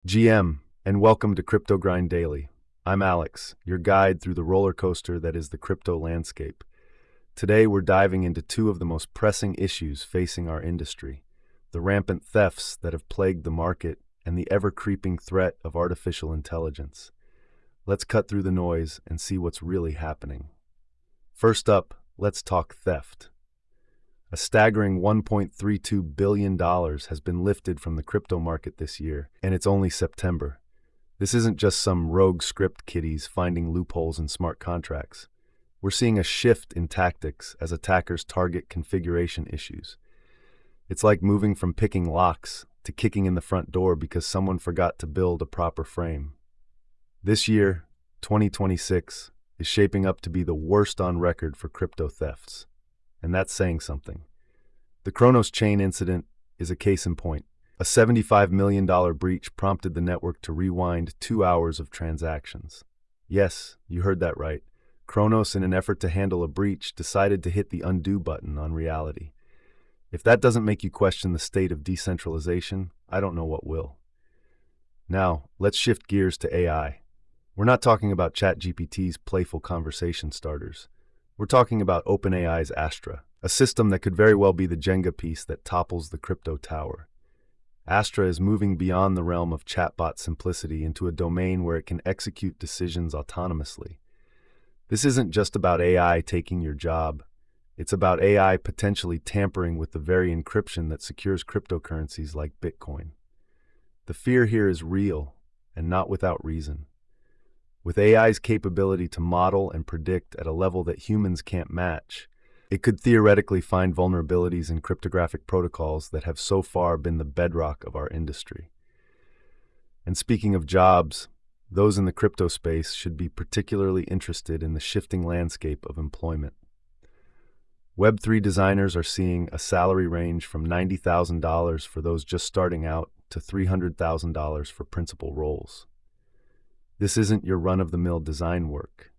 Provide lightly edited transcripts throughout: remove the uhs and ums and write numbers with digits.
GM, and welcome to Crypto Grind Daily. I'm Alex, your guide through the roller coaster that is the crypto landscape. Today, we're diving into two of the most pressing issues facing our industry: the rampant thefts that have plagued the market and the ever-creeping threat of artificial intelligence. Let's cut through the noise and see what's really happening. First up, let's talk theft. A staggering $1.32 billion has been lifted from the crypto market this year, and it's only September. This isn't just some rogue script kiddies finding loopholes in smart contracts. We're seeing a shift in tactics as attackers target configuration issues. It's like moving from picking locks to kicking in the front door because someone forgot to build a proper frame. This year, 2026, is shaping up to be the worst on record for crypto thefts. And that's saying something. The Kronos chain incident is a case in point. A $75 million breach prompted the network to rewind 2 hours of transactions. Yes, you heard that right. Kronos, in an effort to handle a breach, decided to hit the undo button on Reality. If that doesn't make you question the state of decentralization, I don't know what will. Now, let's shift gears to AI. We're not talking about ChatGPT's playful conversation starters. We're talking about OpenAI's Astra, a system that could very well be the Jenga piece that topples the crypto tower. Astra is moving beyond the realm of chatbot simplicity into a domain where it can execute decisions autonomously. This isn't just about AI taking your job. It's about AI potentially tampering with the very encryption that secures cryptocurrencies like Bitcoin. The fear here is real, and not without reason. With AI's capability to model and predict at a level that humans can't match, it could theoretically find vulnerabilities in cryptographic protocols that have so far been the bedrock of our industry. And speaking of jobs, those in the crypto space should be particularly interested in the shifting landscape of employment. Web3 designers are seeing a salary range from $90,000 for those just starting out to $300,000 for principal roles. This isn't your run-of-the-mill design work.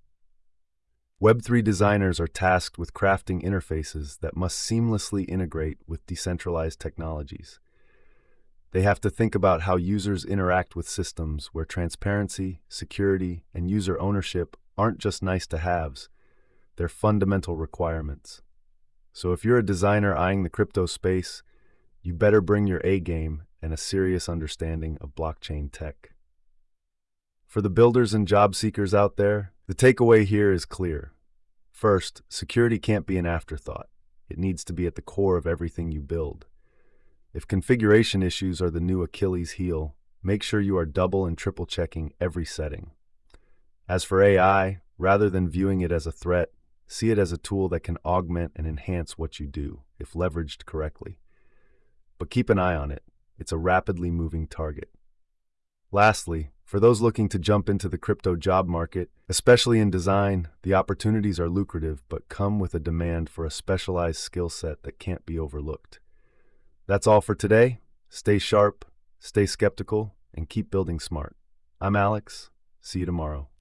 Web3 designers are tasked with crafting interfaces that must seamlessly integrate with decentralized technologies. They have to think about how users interact with systems where transparency, security, and user ownership aren't just nice-to-haves, they're fundamental requirements. So if you're a designer eyeing the crypto space, you better bring your A-game and a serious understanding of blockchain tech. For the builders and job seekers out there, the takeaway here is clear. First, security can't be an afterthought. It needs to be at the core of everything you build. If configuration issues are the new Achilles heel, make sure you are double and triple checking every setting. As for AI, rather than viewing it as a threat, see it as a tool that can augment and enhance what you do, if leveraged correctly. But keep an eye on it. It's a rapidly moving target. Lastly, for those looking to jump into the crypto job market, especially in design, the opportunities are lucrative but come with a demand for a specialized skill set that can't be overlooked. That's all for today. Stay sharp, stay skeptical, and keep building smart. I'm Alex. See you tomorrow.